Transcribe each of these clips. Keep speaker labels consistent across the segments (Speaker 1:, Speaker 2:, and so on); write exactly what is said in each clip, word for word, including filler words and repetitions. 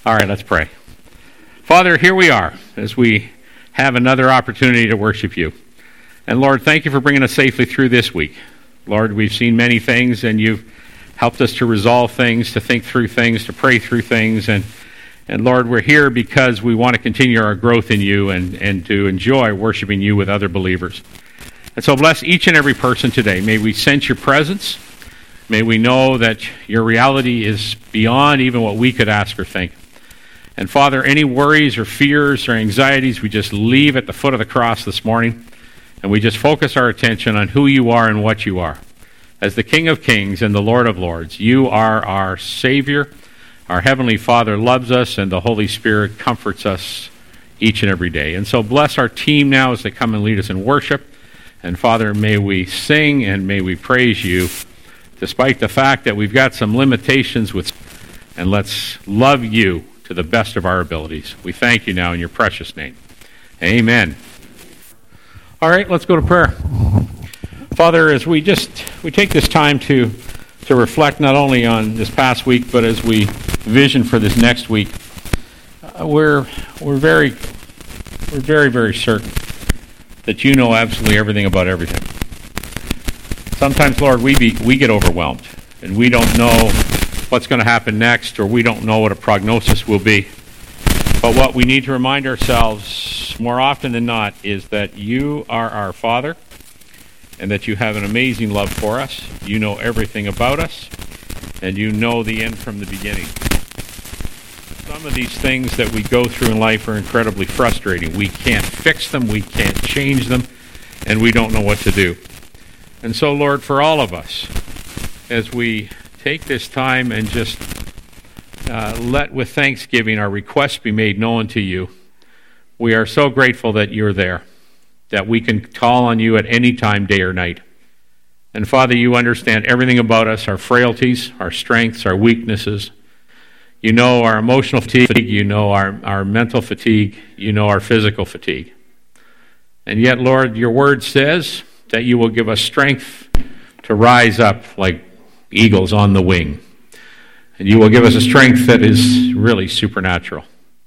Speaker 1: All right, let's pray. Father, here we are as we have another opportunity to worship you. And Lord, thank you for bringing us safely through this week. Lord, we've seen many things, and you've helped us to resolve things, to think through things, to pray through things. And, and Lord, we're here because we want to continue our growth in you and, and to enjoy worshiping you with other believers. And so bless each and every person today. May we sense your presence. May we know that your reality is beyond even what we could ask or think. And Father, any worries or fears or anxieties, we just leave at the foot of the cross this morning, and we just focus our attention on who you are and what you are. As the King of Kings and the Lord of Lords, you are our Savior. Our Heavenly Father loves us, and the Holy Spirit comforts us each and every day. And so bless our team now as they come and lead us in worship. And Father, may we sing and may we praise you, despite the fact that we've got some limitations with, and let's love you to the best of our abilities. We thank you now in your precious name. Amen. All right, let's go to prayer. Father, as we just we take this time to to reflect not only on this past week, but as we vision for this next week, uh, we're we're very we're very very certain that you know absolutely everything about everything. Sometimes, Lord, we be, we get overwhelmed and we don't know what's going to happen next, or we don't know what a prognosis will be. But what we need to remind ourselves more often than not is that you are our Father and that you have an amazing love for us. You know everything about us, and you know the end from the beginning. Some of these things that we go through in life are incredibly frustrating. We can't fix them, we can't change them, and we don't know what to do. And so, Lord, for all of us, as we take this time and just uh, let with thanksgiving our requests be made known to you, we are so grateful that you're there, that we can call on you at any time, day or night. And Father, you understand everything about us, our frailties, our strengths, our weaknesses. You know our emotional fatigue, you know our, our mental fatigue, you know our physical fatigue. And yet, Lord, your word says that you will give us strength to rise up like eagles on the wing. And you will give us a strength that is really supernatural.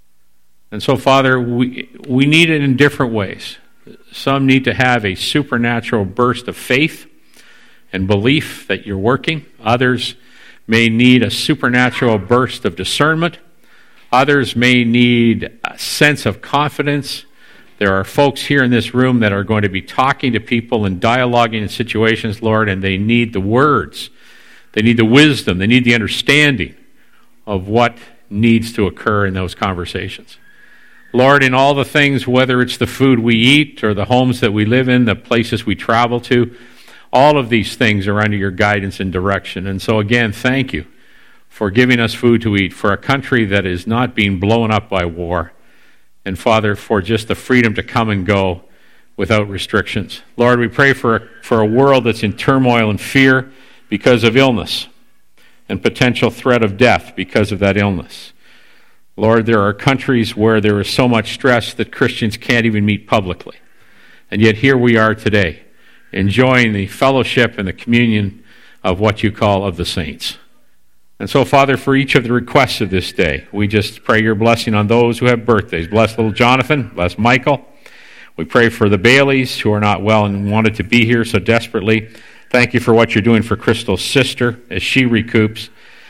Speaker 1: And so, Father, we we need it in different ways. Some need to have a supernatural burst of faith and belief that you're working. Others may need a supernatural burst of discernment. Others may need a sense of confidence. There are folks here in this room that are going to be talking to people and dialoguing in situations, Lord, and they need the words. They need the wisdom. They need the understanding of what needs to occur in those conversations. Lord, in all the things, whether it's the food we eat or the homes that we live in, the places we travel to, all of these things are under your guidance and direction. And so again, thank you for giving us food to eat for a country that is not being blown up by war. And Father, for just the freedom to come and go without restrictions. Lord, we pray for a, for a world that's in turmoil and fear because of illness and potential threat of death because of that illness. Lord, there are countries where there is so much stress that Christians can't even meet publicly. And yet here we are today, enjoying the fellowship and the communion of what you call of the saints. And so, Father, for each of the requests of this day, we just pray your blessing on those who have birthdays. Bless little Jonathan, bless Michael. We pray for the Baileys who are not well and wanted to be here so desperately. Thank you for what you're doing for Crystal's sister as she recoups.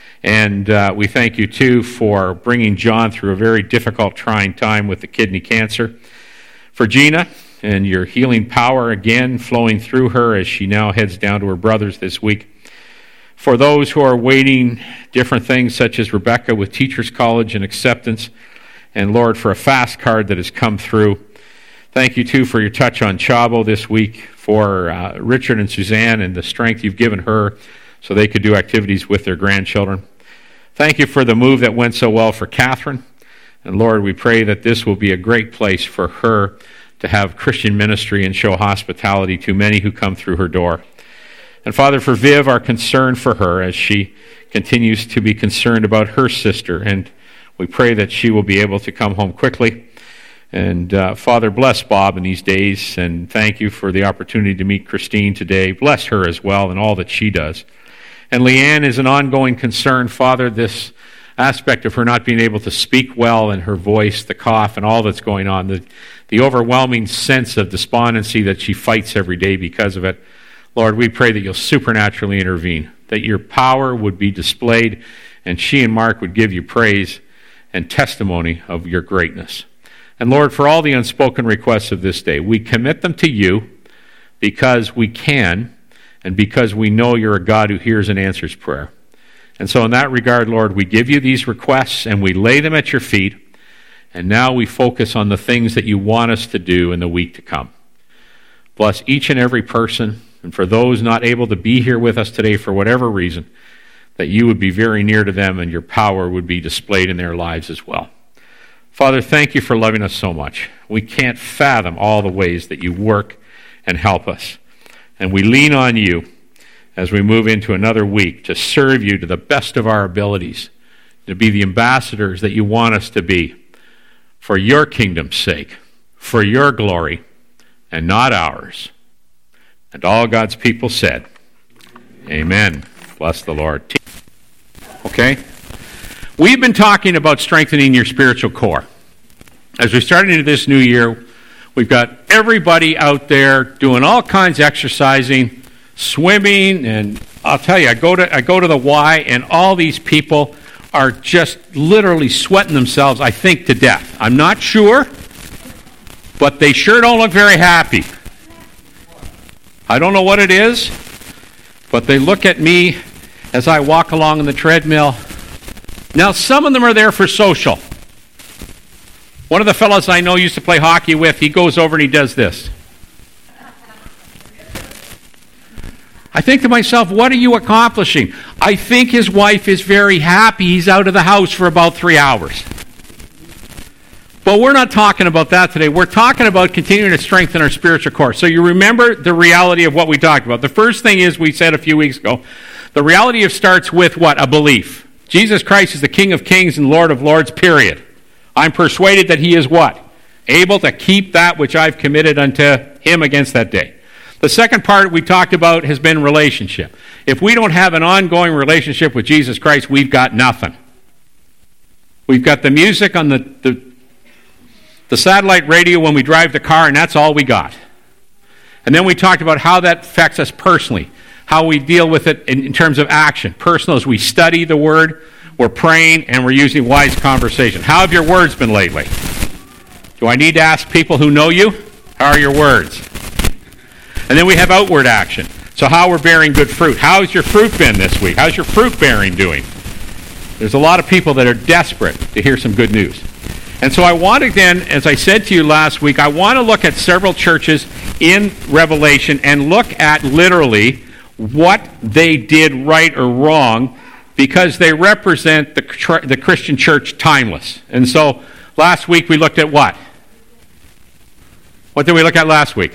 Speaker 1: And uh, we thank you, too, for bringing John through a very difficult, trying time with the kidney cancer. For Gina and your healing power again flowing through her as she now heads down to her brother's this week. For those who are waiting different things, such as Rebecca with Teachers College and acceptance, and Lord, for a fast card that has come through. Thank you, too, for your touch on Chavo this week, for uh, Richard and Suzanne and the strength you've given her so they could do activities with their grandchildren. Thank you for the move that went so well for Catherine. And Lord, we pray that this will be a great place for her to have Christian ministry and show hospitality to many who come through her door. And Father, for Viv, our concern for her as she continues to be concerned about her sister. And we pray that she will be able to come home quickly. And uh, Father, bless Bob in these days. And thank you for the opportunity to meet Christine today. Bless her as well and all that she does. And Leanne is an ongoing concern. Father, this aspect of her not being able to speak well and her voice, the cough, and all that's going on, the, the overwhelming sense of despondency that she fights every day because of it. Lord, we pray that you'll supernaturally intervene, that your power would be displayed, and she and Mark would give you praise and testimony of your greatness. And Lord, for all the unspoken requests of this day, we commit them to you because we can and because we know you're a God who hears and answers prayer. And so in that regard, Lord, we give you these requests and we lay them at your feet, and now we focus on the things that you want us to do in the week to come. Bless each and every person, and for those not able to be here with us today for whatever reason, that you would be very near to them and your power would be displayed in their lives as well. Father, thank you for loving us so much. We can't fathom all the ways that you work and help us. And we lean on you as we move into another week to serve you to the best of our abilities, to be the ambassadors that you want us to be for your kingdom's sake, for your glory, and not ours. And all God's people said, amen. Bless the Lord. Okay? We've been talking about strengthening your spiritual core. As we start into this new year, we've got everybody out there doing all kinds of exercising, swimming, and I'll tell you, I go to I go to the Y, and all these people are just literally sweating themselves, I think, to death. I'm not sure, but they sure don't look very happy. I don't know what it is, but they look at me as I walk along on the treadmill. Now, some of them are there for social. One of the fellows I know used to play hockey with, he goes over and he does this. I think to myself, what are you accomplishing? I think his wife is very happy he's out of the house for about three hours. But we're not talking about that today. We're talking about continuing to strengthen our spiritual core. So you remember the reality of what we talked about. The first thing is, we said a few weeks ago, the reality of starts with what? A belief. Jesus Christ is the King of Kings and Lord of Lords, period. I'm persuaded that he is what? Able to keep that which I've committed unto him against that day. The second part we talked about has been relationship. If we don't have an ongoing relationship with Jesus Christ, we've got nothing. We've got the music on the, the, the satellite radio when we drive the car, and that's all we got. And then we talked about how that affects us personally, how we deal with it in, in terms of action. Personal, as we study the Word, we're praying, and we're using wise conversation. How have your words been lately? Do I need to ask people who know you? How are your words? And then we have outward action. So how we're bearing good fruit. How's your fruit been this week? How's your fruit bearing doing? There's a lot of people that are desperate to hear some good news. And so I want to then, as I said to you last week, I want to look at several churches in Revelation and look at literally what they did right or wrong, because they represent the, the Christian church timeless. And so last week we looked at what? What did we look at last week?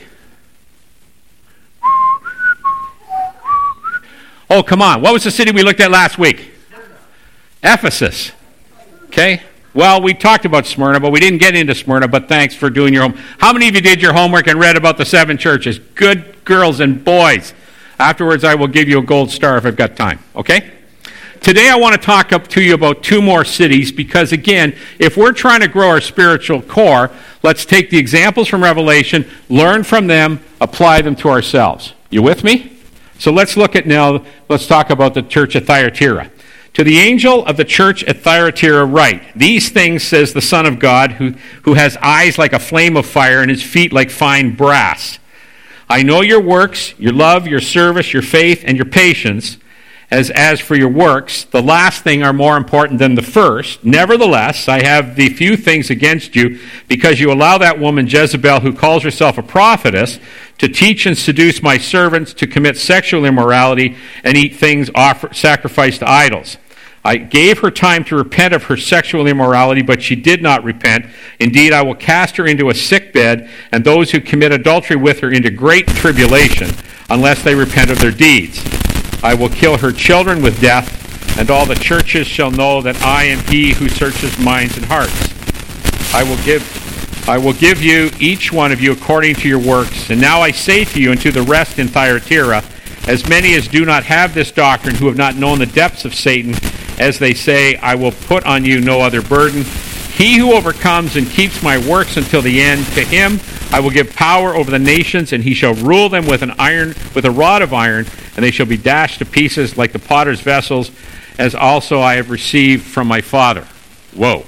Speaker 1: Oh, come on. What was the city we looked at last week? Ephesus. Okay? Well, we talked about Smyrna, but we didn't get into Smyrna, but thanks for doing your homework. How many of you did your homework and read about the seven churches? Good girls and boys. Afterwards, I will give you a gold star if I've got time. Okay? Today, I want to talk up to you about two more cities, because, again, if we're trying to grow our spiritual core, let's take the examples from Revelation, learn from them, apply them to ourselves. You with me? So let's look at now, let's talk about the church at Thyatira. To the angel of the church at Thyatira write, these things says the Son of God, who, who has eyes like a flame of fire and his feet like fine brass. I know your works, your love, your service, your faith, and your patience. As, as for your works, the last thing are more important than the first. Nevertheless, I have the few things against you, because you allow that woman Jezebel, who calls herself a prophetess, to teach and seduce my servants to commit sexual immorality and eat things offer, sacrificed to idols. I gave her time to repent of her sexual immorality, but she did not repent. Indeed, I will cast her into a sick bed, and those who commit adultery with her into great tribulation, unless they repent of their deeds. I will kill her children with death, and all the churches shall know that I am he who searches minds and hearts. I will give I will give you, each one of you, according to your works. And now I say to you and to the rest in Thyatira, as many as do not have this doctrine, who have not known the depths of Satan, as they say, I will put on you no other burden. He who overcomes and keeps my works until the end, to him I will give power over the nations, and he shall rule them with an iron, with a rod of iron, and they shall be dashed to pieces like the potter's vessels, as also I have received from my Father. Whoa.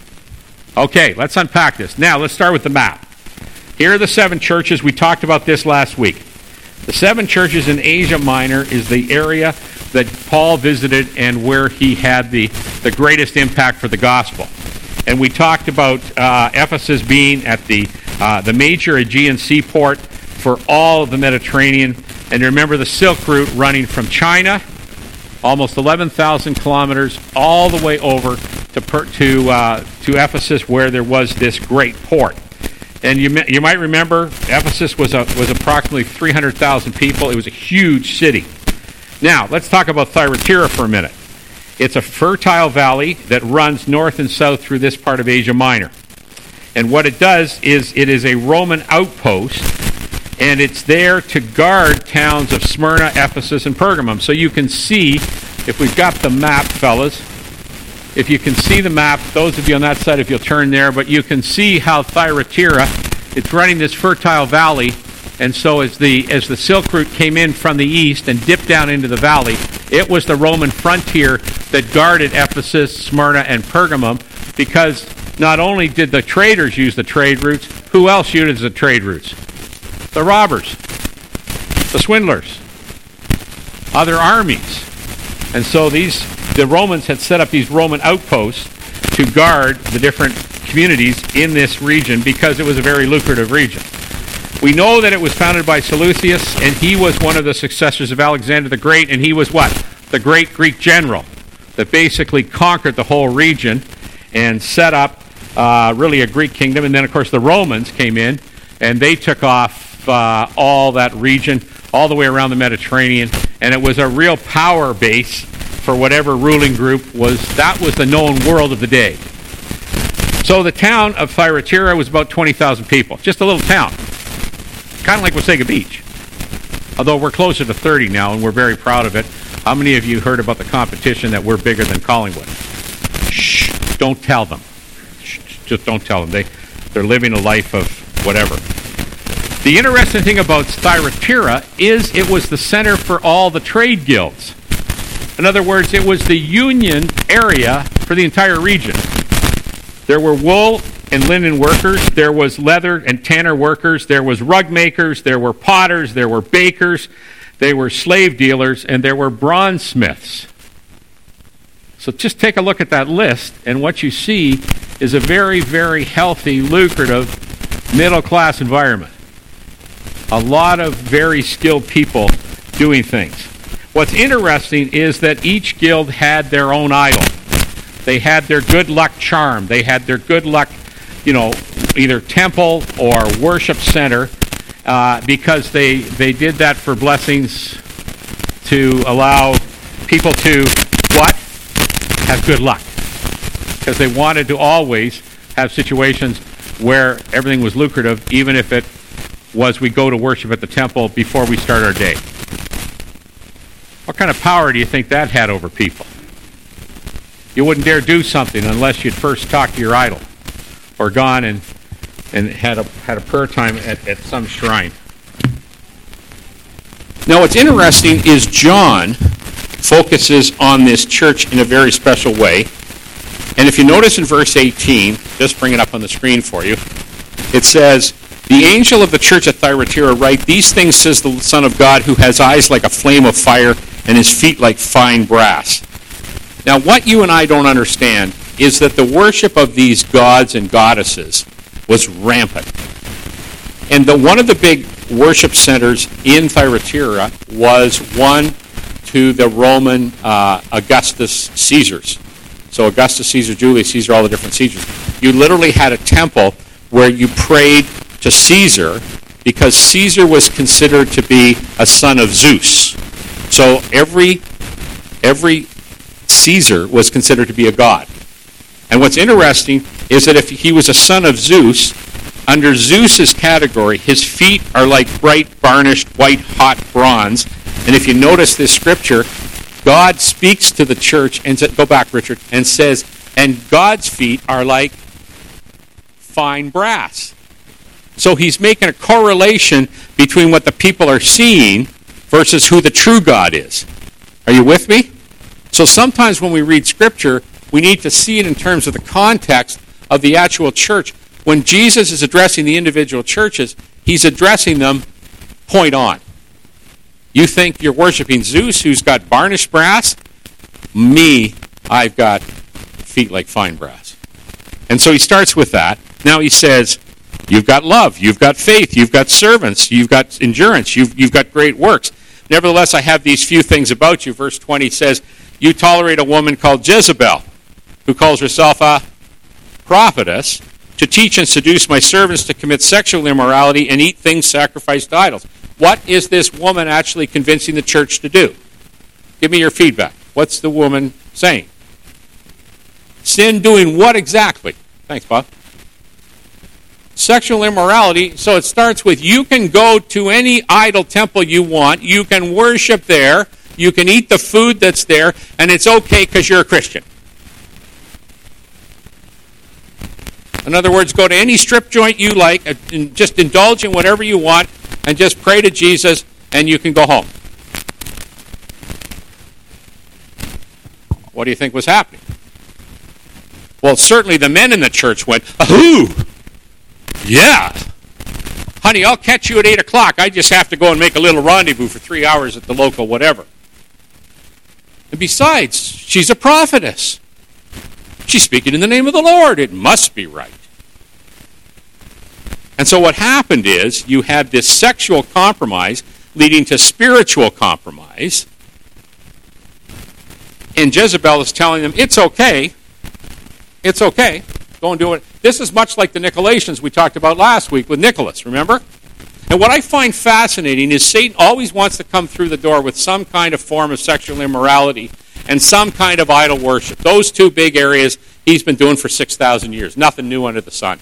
Speaker 1: Okay, let's unpack this. Now, let's start with the map. Here are the seven churches. We talked about this last week. The seven churches in Asia Minor is the area that Paul visited and where he had the, the greatest impact for the gospel. And we talked about uh, Ephesus being at the, uh, the major Aegean seaport for all of the Mediterranean. And remember the Silk Route running from China, almost eleven thousand kilometers, all the way over to to uh, to Ephesus, where there was this great port. And you you might remember Ephesus was a, was approximately three hundred thousand people. It was a huge city. Now let's talk about Thyatira for a minute. It's a fertile valley that runs north and south through this part of Asia Minor. And what it does is it is a Roman outpost, and it's there to guard towns of Smyrna, Ephesus, and Pergamum. So you can see, if we've got the map, fellas, if you can see the map, those of you on that side, if you'll turn there, but you can see how Thyatira, it's running this fertile valley, and so as the as the Silk Route came in from the east and dipped down into the valley, it was the Roman frontier that guarded Ephesus, Smyrna, and Pergamum, because not only did the traders use the trade routes, who else used the trade routes? The robbers, the swindlers, other armies. And so these the Romans had set up these Roman outposts to guard the different communities in this region because it was a very lucrative region. We know that it was founded by Seleucus, and he was one of the successors of Alexander the Great, and he was what? The great Greek general that basically conquered the whole region and set up uh, really a Greek kingdom. And then, of course, the Romans came in, and they took off uh, all that region, all the way around the Mediterranean, and it was a real power base for whatever ruling group was. That was the known world of the day. So the town of Thyatira was about twenty thousand people, just a little town, kind of like Wasaga Beach, although we're closer to thirty now, and we're very proud of it. How many of you heard about the competition that we're bigger than Collingwood? Shh, don't tell them. Shh, just don't tell them. They, they're living a life of whatever. The interesting thing about Thyatira is it was the center for all the trade guilds. In other words, it was the union area for the entire region. There were wool and linen workers, there was leather and tanner workers, there was rug makers, there were potters, there were bakers, there were slave dealers, and there were bronze smiths. So just take a look at that list, and what you see is a very, very healthy, lucrative, middle-class environment. A lot of very skilled people doing things. What's interesting is that each guild had their own idol. They had their good luck charm. They had their good luck, you know, either temple or worship center, uh, because they, they did that for blessings to allow people to, what? Have good luck. Because they wanted to always have situations where everything was lucrative, even if it was we go to worship at the temple before we start our day. What kind of power do you think that had over people? You wouldn't dare do something unless you'd first talked to your idol or gone and and had a had a prayer time at, at some shrine. Now what's interesting is John focuses on this church in a very special way. And if you notice in verse eighteen, just bring it up on the screen for you, it says, "The angel of the church at Thyatira write, these things says the Son of God, who has eyes like a flame of fire and his feet like fine brass." Now, what you and I don't understand is that the worship of these gods and goddesses was rampant. And the, one of the big worship centers in Thyatira was one to the Roman uh, Augustus Caesars. So Augustus Caesar, Julius Caesar, all the different Caesars. You literally had a temple where you prayed to Caesar because Caesar was considered to be a son of Zeus. So every every Caesar was considered to be a god. And what's interesting is that if he was a son of Zeus, under Zeus's category, his feet are like bright, varnished, white, hot bronze. And if you notice this scripture, God speaks to the church and says, go back, Richard, and says, and God's feet are like fine brass. So he's making a correlation between what the people are seeing versus who the true God is. Are you with me? So sometimes when we read Scripture, we need to see it in terms of the context of the actual church. When Jesus is addressing the individual churches, he's addressing them point on. You think you're worshiping Zeus, who's got varnished brass? Me, I've got feet like fine brass. And so he starts with that. Now he says, you've got love, you've got faith, you've got servants, you've got endurance, you've, you've got great works. Nevertheless, I have these few things about you. Verse twenty says, you tolerate a woman called Jezebel, who calls herself a prophetess, to teach and seduce my servants to commit sexual immorality and eat things sacrificed to idols. What is this woman actually convincing the church to do? Give me your feedback. What's the woman saying? Sin doing what exactly? Thanks, Bob. Sexual immorality. So it starts with you can go to any idol temple you want. You can worship there. You can eat the food that's there. And it's okay because you're a Christian. In other words, go to any strip joint you like. And just indulge in whatever you want. And just pray to Jesus. And you can go home. What do you think was happening? Well, certainly the men in the church went, ahoo! Yeah. Honey, I'll catch you at eight o'clock. I just have to go and make a little rendezvous for three hours at the local whatever. And besides, she's a prophetess. She's speaking in the name of the Lord. It must be right. And so what happened is you had this sexual compromise leading to spiritual compromise. And Jezebel is telling them, it's okay. It's okay. Go and do it. This is much like the Nicolaitans we talked about last week with Nicholas, remember? And what I find fascinating is Satan always wants to come through the door with some kind of form of sexual immorality and some kind of idol worship. Those two big areas he's been doing for six thousand years. Nothing new under the sun.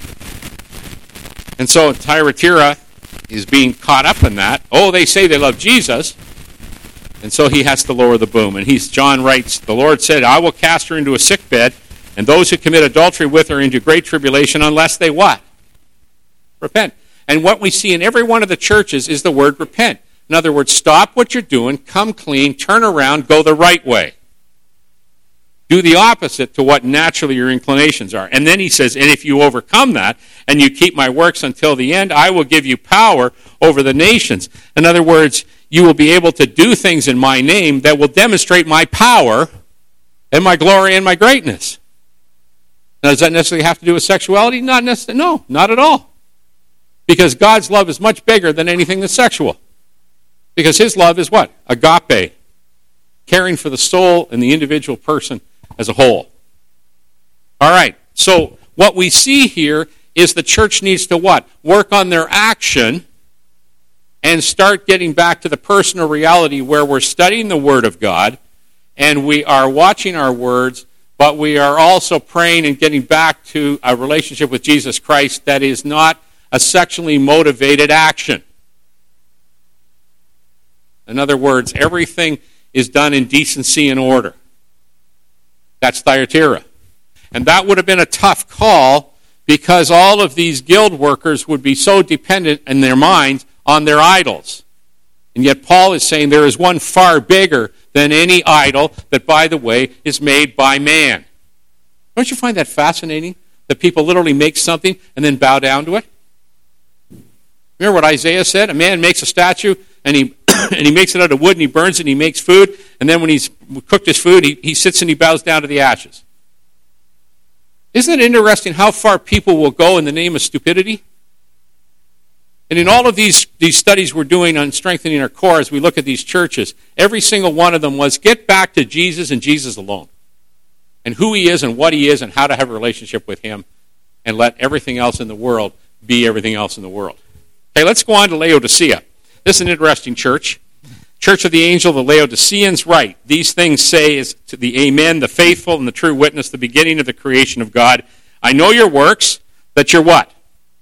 Speaker 1: And so Thyatira is being caught up in that. Oh, they say they love Jesus. And so he has to lower the boom. And he's John writes, the Lord said, I will cast her into a sick bed, and those who commit adultery with her into great tribulation, unless they what? Repent. And what we see in every one of the churches is the word repent. In other words, stop what you're doing, come clean, turn around, go the right way. Do the opposite to what naturally your inclinations are. And then he says, and if you overcome that, and you keep my works until the end, I will give you power over the nations. In other words, you will be able to do things in my name that will demonstrate my power and my glory and my greatness. Now, does that necessarily have to do with sexuality? Not necessarily. No, not at all. Because God's love is much bigger than anything that's sexual. Because his love is what? Agape. Caring for the soul and the individual person as a whole. All right. So what we see here is the church needs to what? Work on their action and start getting back to the personal reality where we're studying the Word of God and we are watching our words, but we are also praying and getting back to a relationship with Jesus Christ that is not a sexually motivated action. In other words, everything is done in decency and order. That's Thyatira. And that would have been a tough call because all of these guild workers would be so dependent in their minds on their idols. And yet Paul is saying there is one far bigger than any idol that, by the way, is made by man. Don't you find that fascinating? That people literally make something and then bow down to it? Remember what Isaiah said? A man makes a statue and he and he makes it out of wood and he burns it and he makes food. And then when he's cooked his food, he, he sits and he bows down to the ashes. Isn't it interesting how far people will go in the name of stupidity? And in all of these, these studies we're doing on strengthening our core as we look at these churches, every single one of them was get back to Jesus and Jesus alone. And who he is and what he is and how to have a relationship with him. And let everything else in the world be everything else in the world. Okay, let's go on to Laodicea. This is an interesting church. Church of the Angel, the Laodiceans write, these things say is to the Amen, the faithful and the true witness, the beginning of the creation of God. I know your works, that you're what?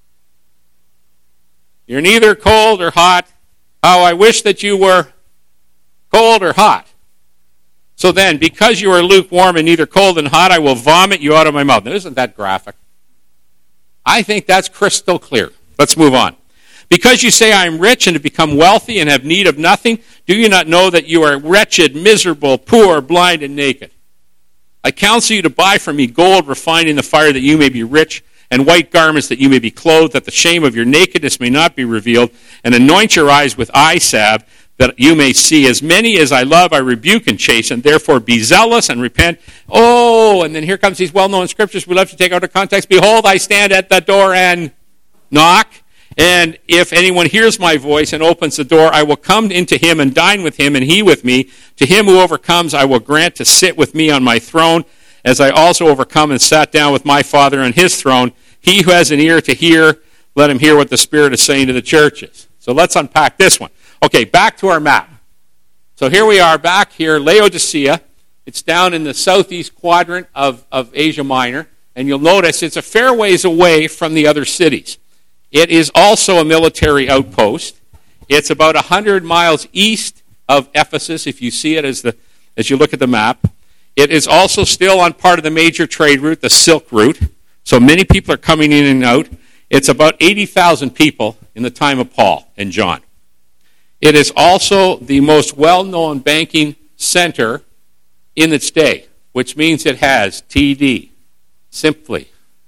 Speaker 1: You're neither cold or hot. How I wish that you were cold or hot. So then, because you are lukewarm and neither cold and hot, I will vomit you out of my mouth. Now, isn't that graphic? I think that's crystal clear. Let's move on. Because you say, I am rich and have become wealthy and have need of nothing, do you not know that you are wretched, miserable, poor, blind, and naked? I counsel you to buy from me gold refined in the fire that you may be rich, and white garments that you may be clothed, that the shame of your nakedness may not be revealed, and anoint your eyes with eye salve, that you may see. As many as I love, I rebuke and chasten. Therefore be zealous and repent. Oh, and then here comes these well-known scriptures we love to take out of context. Behold, I stand at the door and knock. And if anyone hears my voice and opens the door, I will come into him and dine with him, and he with me. To him who overcomes, I will grant to sit with me on my throne, as I also overcome and sat down with my Father on his throne. He who has an ear to hear, let him hear what the Spirit is saying to the churches. So let's unpack this one. Okay, back to our map. So here we are, back here, Laodicea. It's down in the southeast quadrant of, of Asia Minor. And you'll notice it's a fair ways away from the other cities. It is also a military outpost. It's about one hundred miles east of Ephesus, if you see it as the as you look at the map. It is also still on part of the major trade route, the Silk Route. So many people are coming in and out. It's about eighty thousand people in the time of Paul and John. It is also the most well-known banking center in its day, which means it has T D, Simply,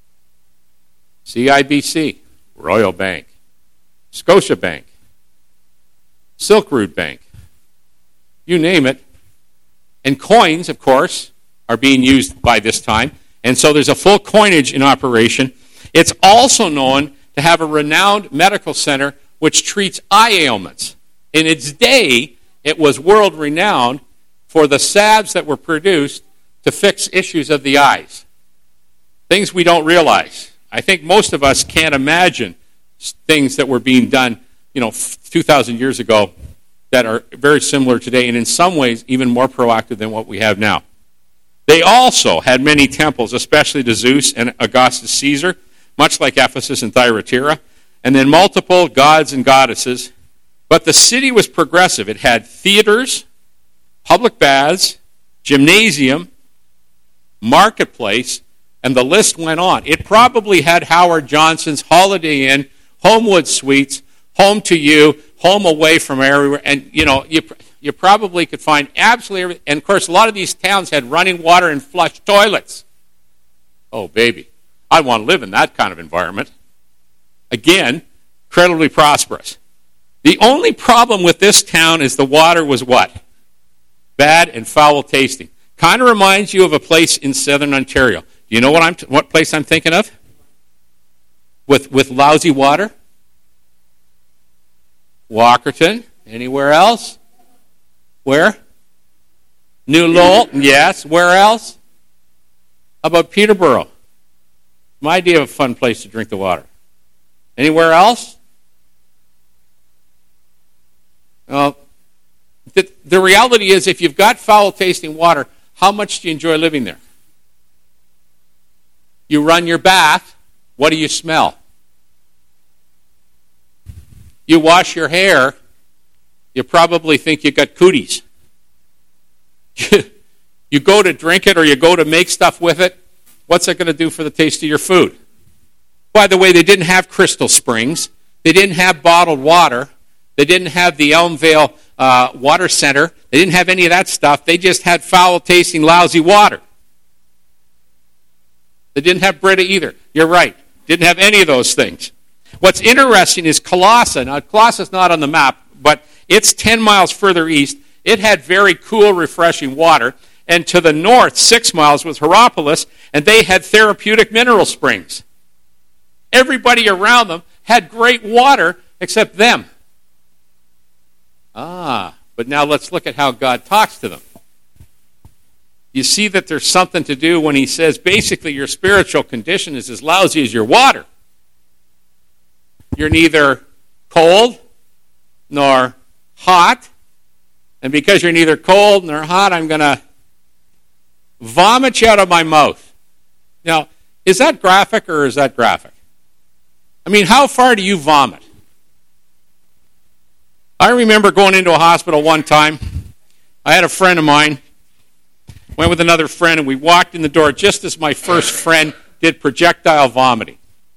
Speaker 1: C I B C, Royal Bank, Scotia Bank, Silk Route Bank, you name it. And coins, of course, are being used by this time. And so there's a full coinage in operation. It's also known to have a renowned medical center which treats eye ailments. In its day, it was world-renowned for the salves that were produced to fix issues of the eyes. Things we don't realize. I think most of us can't imagine things that were being done, you know, two thousand years ago that are very similar today, and in some ways even more proactive than what we have now. They also had many temples, especially to Zeus and Augustus Caesar, much like Ephesus and Thyatira, and then multiple gods and goddesses. But the city was progressive. It had theaters, public baths, gymnasium, marketplace, and the list went on. It probably had Howard Johnson's Holiday Inn, Homewood Suites, Home to You, Home Away from everywhere, and you know, you you probably could find absolutely everything. And of course, a lot of these towns had running water and flush toilets. Oh, baby, I want to live in that kind of environment. Again, incredibly prosperous. The only problem with this town is the water was what? Bad and foul tasting. Kind of reminds you of a place in southern Ontario. Do you know what I'm t- what place I'm thinking of? With with lousy water? Walkerton. Anywhere else? Where? New Lowell. Yes. Where else? How about Peterborough? My idea of a fun place to drink the water. Anywhere else? Well, the, the reality is, if you've got foul-tasting water, how much do you enjoy living there? You run your bath, what do you smell? You wash your hair, you probably think you got cooties. You go to drink it or you go to make stuff with it, what's it going to do for the taste of your food? By the way, they didn't have Crystal Springs. They didn't have bottled water. They didn't have the Elmvale uh, Water Center. They didn't have any of that stuff. They just had foul-tasting, lousy water. They didn't have Brita either. You're right. Didn't have any of those things. What's interesting is Colossa. Now, Colossa's not on the map, but it's ten miles further east. It had very cool, refreshing water. And to the north, six miles, was Hierapolis, and they had therapeutic mineral springs. Everybody around them had great water except them. Ah, but now let's look at how God talks to them. You see that there's something to do when he says, basically, your spiritual condition is as lousy as your water. You're neither cold nor hot. And because you're neither cold nor hot, I'm going to vomit you out of my mouth. Now, is that graphic or is that graphic? I mean, how far do you vomit? I remember going into a hospital one time. I had a friend of mine
Speaker 2: Went with another friend, and we walked in the door just as my first friend did projectile vomiting.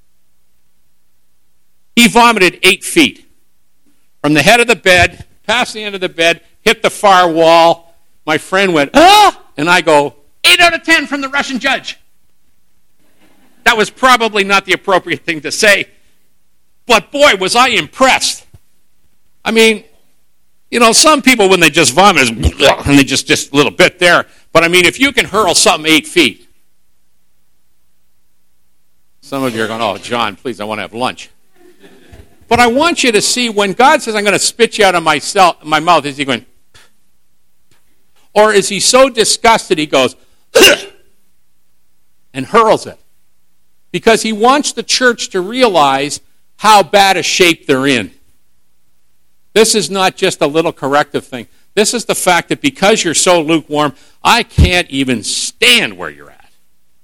Speaker 2: He vomited eight feet. From the head of the bed, past the end of the bed, hit the far wall. My friend went, ah! And I go, eight out of ten from the Russian judge. That was probably not the appropriate thing to say. But boy, was I impressed. I mean, you know, some people when they just vomit, and they just, just a little bit there. But I mean, if you can hurl something eight feet. Some of you are going, oh, John, please, I want to have lunch. But I want you to see when God says, I'm going to spit you out of my, cell, my mouth, is he going, or is he so disgusted he goes, and hurls it? Because he wants the church to realize how bad a shape they're in. This is not just a little corrective thing. This is the fact that because you're so lukewarm, I can't even stand where you're at.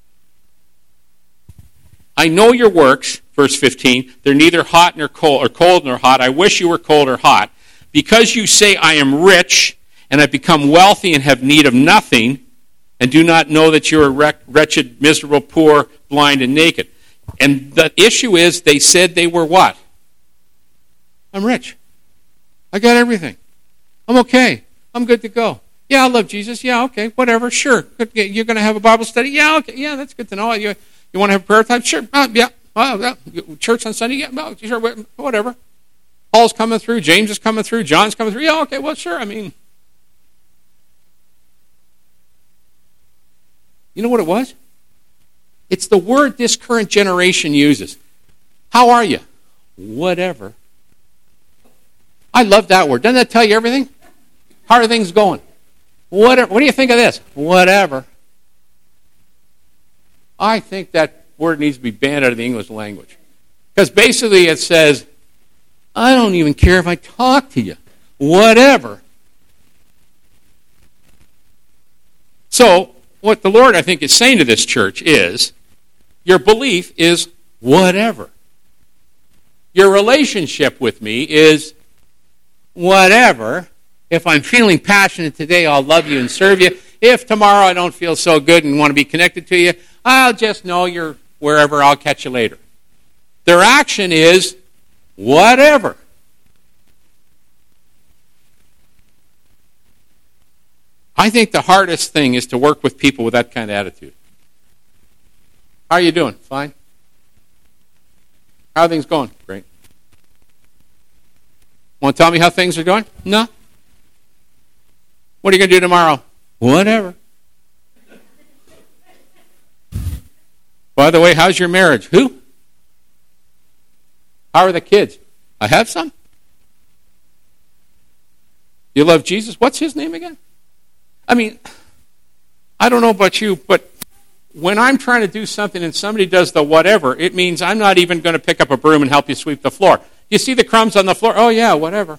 Speaker 2: I know your works, verse fifteen, they're neither hot nor cold, or cold nor hot. I wish you were cold or hot. Because you say, I am rich, and have become wealthy and have need of nothing, and do not know that you are wretched, miserable, poor, blind, and naked. And the issue is, they said they were what? I'm rich. I got everything. I'm okay. I'm good to go. Yeah, I love Jesus. Yeah, okay, whatever, sure. You're going to have a Bible study? Yeah, okay, yeah, that's good to know. You, you want to have prayer time? Sure, uh, yeah. Uh, yeah. Church on Sunday? Yeah, no, sure, whatever. Paul's coming through. James is coming through. John's coming through. Yeah, okay, well, sure. I mean, you know what it was? It's the word this current generation uses. How are you? Whatever. I love that word. Doesn't that tell you everything? How are things going? Whatever. What do you think of this? Whatever. I think that word needs to be banned out of the English language. Because basically it says, I don't even care if I talk to you. Whatever. So, what the Lord, I think, is saying to this church is, your belief is whatever. Your relationship with me is whatever. If I'm feeling passionate today, I'll love you and serve you. If tomorrow I don't feel so good and want to be connected to you, I'll just know you're wherever, I'll catch you later. Their action is whatever. I think the hardest thing is to work with people with that kind of attitude. How are you doing? Fine. How are things going? Great. Want to tell me how things are going? No. What are you going to do tomorrow? Whatever. By the way, how's your marriage? Who? How are the kids? I have some. You love Jesus? What's his name again? I mean, I don't know about you, but when I'm trying to do something and somebody does the whatever, it means I'm not even going to pick up a broom and help you sweep the floor. You see the crumbs on the floor? Oh, yeah, whatever.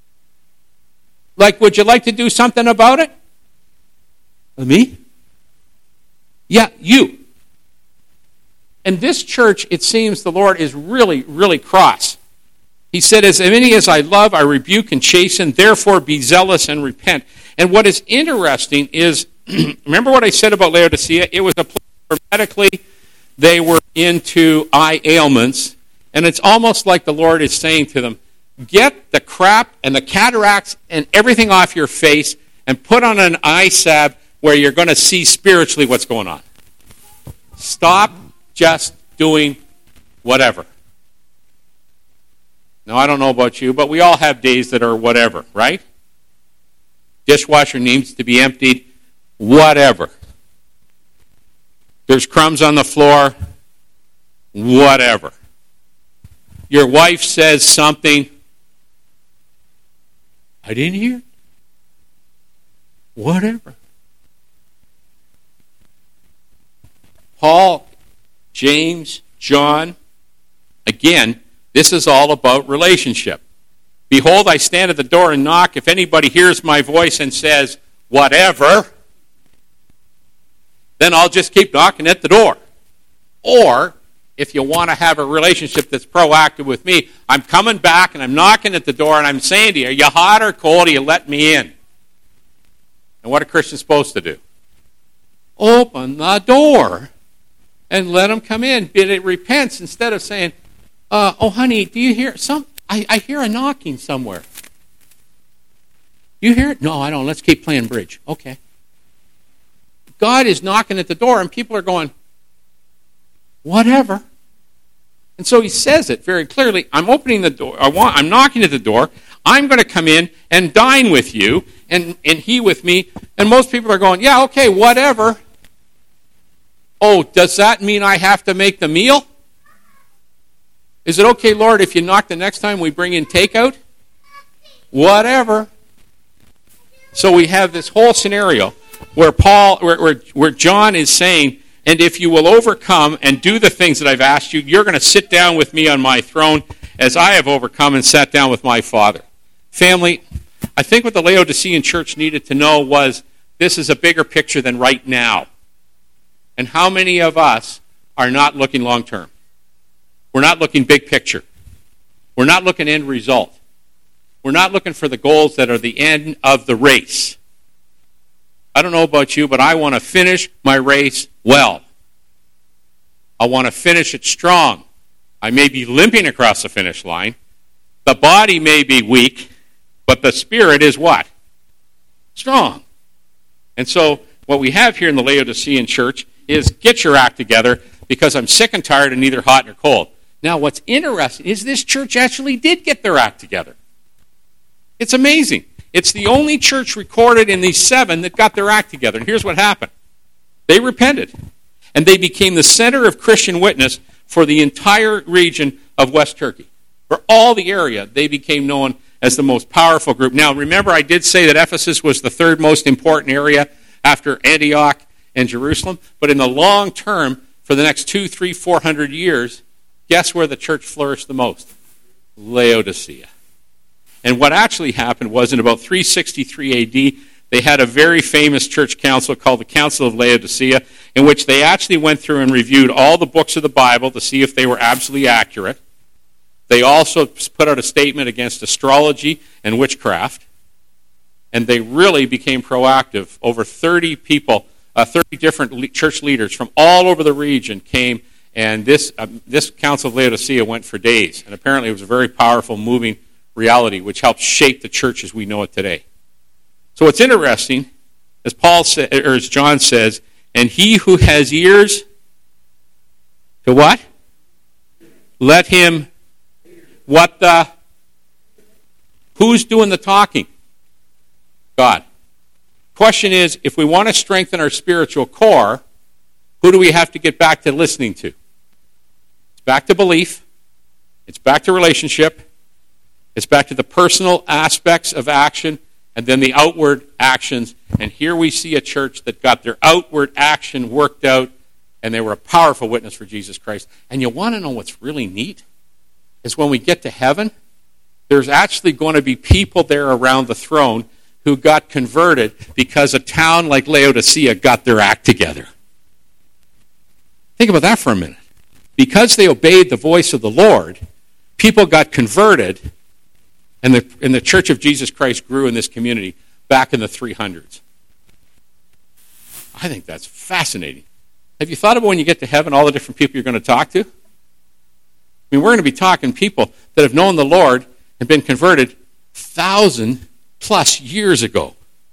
Speaker 2: Like, would you like to do something about it? Me? Yeah, you. And this church, it seems the Lord is really, really cross. He said, as many as I love, I rebuke and chasten, therefore be zealous and repent. And what is interesting is, remember what I said about Laodicea? It was a place where medically they were into eye ailments, and it's almost like the Lord is saying to them, get the crap and the cataracts and everything off your face and put on an eye salve where you're going to see spiritually what's going on. Stop just doing whatever. Now, I don't know about you, but we all have days that are whatever, right? Dishwasher needs to be emptied, whatever. There's crumbs on the floor, whatever. Your wife says something, I didn't hear. Whatever. Paul, James, John, again, this is all about relationship. Behold, I stand at the door and knock. If anybody hears my voice and says, whatever, then I'll just keep knocking at the door. Or, if you want to have a relationship that's proactive with me, I'm coming back and I'm knocking at the door and I'm saying to you, are you hot or cold? Are you let me in? And what are Christians supposed to do? open the door and let them come in. But it repents instead of saying, uh, oh, honey, do you hear some? I, I hear a knocking somewhere. You hear it? No, I don't. Let's keep playing bridge. Okay. God is knocking at the door, and people are going, whatever. And so he says it very clearly. I'm opening the door. I want, I'm knocking at the door. I'm going to come in and dine with you, and, and he with me. And most people are going, yeah, okay, whatever. Oh, does that mean I have to make the meal? Is it okay, Lord, if you knock the next time we bring in takeout? Whatever. So we have this whole scenario where Paul, where, where, where John is saying, and if you will overcome and do the things that I've asked you, you're going to sit down with me on my throne as I have overcome and sat down with my Father. Family, I think what the Laodicean church needed to know was this is a bigger picture than right now. And how many of us are not looking long term? We're not looking big picture. We're not looking end result. We're not looking for the goals that are the end of the race. I don't know about you, but I want to finish my race well. I want to finish it strong. I may be limping across the finish line. The body may be weak, but the spirit is what? Strong. And so what we have here in the Laodicean church is get your act together because I'm sick and tired and neither hot nor cold. Now what's interesting is this church actually did get their act together. It's amazing. It's the only church recorded in these seven that got their act together. And here's what happened. They repented. And they became the center of Christian witness for the entire region of West Turkey. For all the area, they became known as the most powerful group. Now, remember, I did say that Ephesus was the third most important area after Antioch and Jerusalem. But in the long term, for the next two, three, four hundred years, guess where the church flourished the most? Laodicea. And what actually happened was in about three sixty-three A D, they had a very famous church council called the Council of Laodicea, in which they actually went through and reviewed all the books of the Bible to see if they were absolutely accurate. They also put out a statement against astrology and witchcraft. And they really became proactive. Over thirty people, uh, thirty different le- church leaders from all over the region came, and this, uh, this Council of Laodicea went for days. And apparently it was a very powerful, moving reality, which helped shape the church as we know it today. So what's interesting, as Paul sa- or as John says, and he who has ears to what? Let him, what the, who's doing the talking? God. Question is, if we want to strengthen our spiritual core, who do we have to get back to listening to? It's back to belief. It's back to relationship. It's back to the personal aspects of action and then the outward actions. And here we see a church that got their outward action worked out, and they were a powerful witness for Jesus Christ. And you want to know what's really neat? Is when we get to heaven, there's actually going to be people there around the throne who got converted because a town like Laodicea got their act together. Think about that for a minute. Because they obeyed the voice of the Lord, people got converted, and the, and the Church of Jesus Christ grew in this community back in the three hundreds. I think that's fascinating. Have you thought about when you get to heaven all the different people you're going to talk to? I mean, we're going to be talking people that have known the Lord and been converted thousand plus years ago.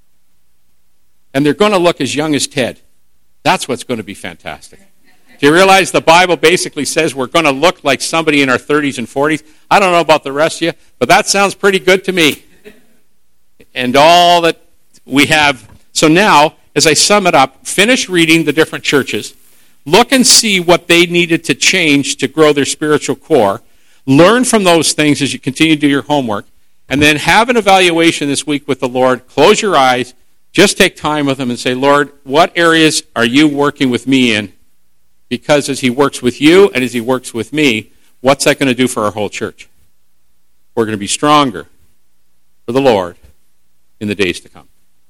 Speaker 2: And they're going to look as young as Ted. That's what's going to be fantastic. Do you realize the Bible basically says we're going to look like somebody in our thirties and forties? I don't know about the rest of you, but that sounds pretty good to me. And all that we have. So now, as I sum it up, finish reading the different churches. Look and see what they needed to change to grow their spiritual core. Learn from those things as you continue to do your homework. And then have an evaluation this week with the Lord. Close your eyes. Just take time with Him and say, Lord, what areas are you working with me in? Because as He works with you and as He works with me, what's that going to do for our whole church? We're going to be stronger for the Lord in the days to come.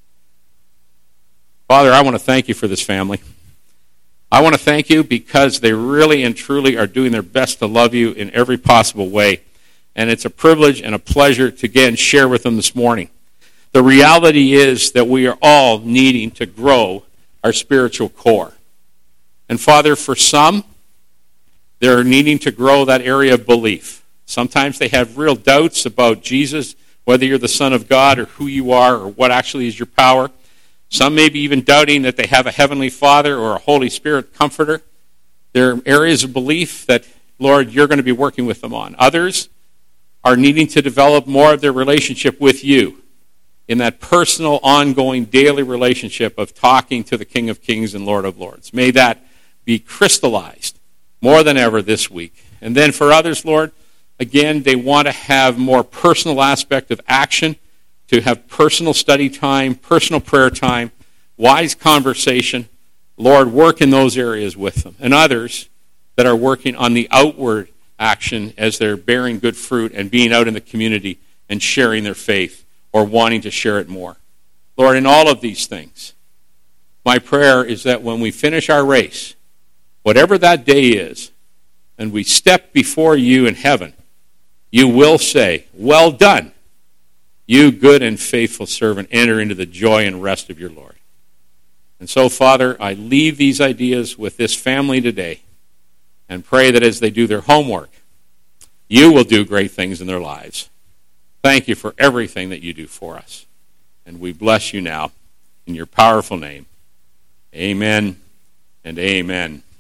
Speaker 2: Father, I want to thank you for this family. I want to thank you because they really and truly are doing their best to love you in every possible way. And it's a privilege and a pleasure to, again, share with them this morning. The reality is that we are all needing to grow our spiritual core. And Father, for some, they're needing to grow that area of belief. Sometimes they have real doubts about Jesus, whether you're the Son of God or who you are or what actually is your power. Some may be even doubting that they have a Heavenly Father or a Holy Spirit comforter. There are areas of belief that, Lord, you're going to be working with them on. Others are needing to develop more of their relationship with you in that personal, ongoing, daily relationship of talking to the King of Kings and Lord of Lords. May that be crystallized more than ever this week. And then for others, Lord, again, they want to have more personal aspect of action, to have personal study time, personal prayer time, wise conversation. Lord, work in those areas with them. And others that are working on the outward action as they're bearing good fruit and being out in the community and sharing their faith or wanting to share it more. Lord, in all of these things, my prayer is that when we finish our race, whatever that day is, and we step before you in heaven, you will say, well done, you good and faithful servant, enter into the joy and rest of your Lord. And so, Father, I leave these ideas with this family today and pray that as they do their homework, you will do great things in their lives. Thank you for everything that you do for us. And we bless you now in your powerful name. Amen and amen.